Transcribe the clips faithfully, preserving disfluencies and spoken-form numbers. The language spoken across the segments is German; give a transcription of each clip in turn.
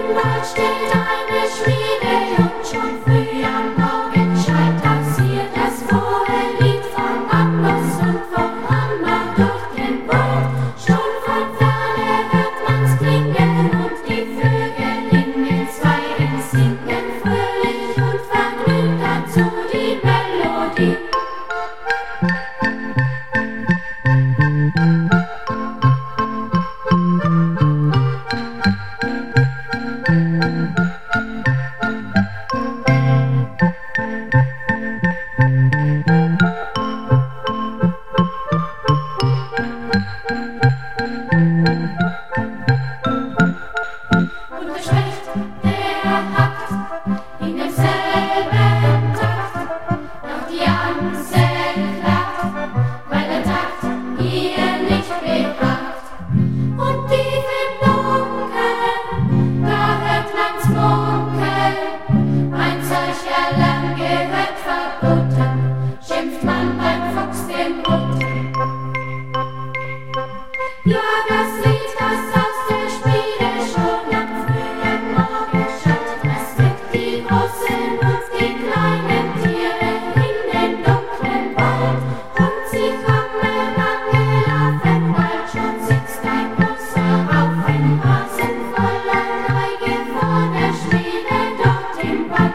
Wald steht eine Schmiede und schon früh am Morgen schallt das hier das frohe Lied vom Amboss und vom Hammer durch den Wald. Schon von ferne hört man's klingen und die Vögel in den Zweigen singen fröhlich und vergnügt dazu die Melodie. Und der Specht, der hackt in demselben Takt, doch die Amsel lacht, weil der Takt ihr nicht behagt. Und tief im Dunkeln, da hört man's munkeln, ein solcher Lang gehört verboten, schimpft man beim Fuchs den Roten. Ja, das Lied, das aus der Schmiede schon am frühen Morgen schallt, das weckt die großen und die kleinen Tiere in den dunklen Wald. Und sie kommen angelaufen, bald schon sitzt ein großer Haufen Hasen voller Neugier vor der Schmiede dort im Wald.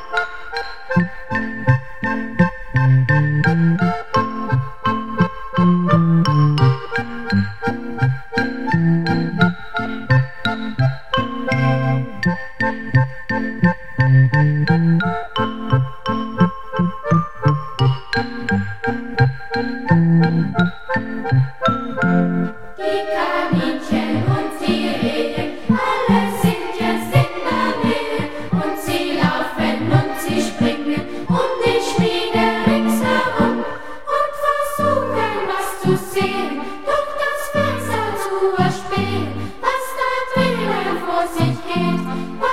Die Kaninchen und die Rehe, alle sind jetzt in der Nähe, und sie laufen und sie springen um die Schmiede ringsherum und versuchen was zu sehen, durch das Fenster zu erspähen, was da drinnen vor sich geht.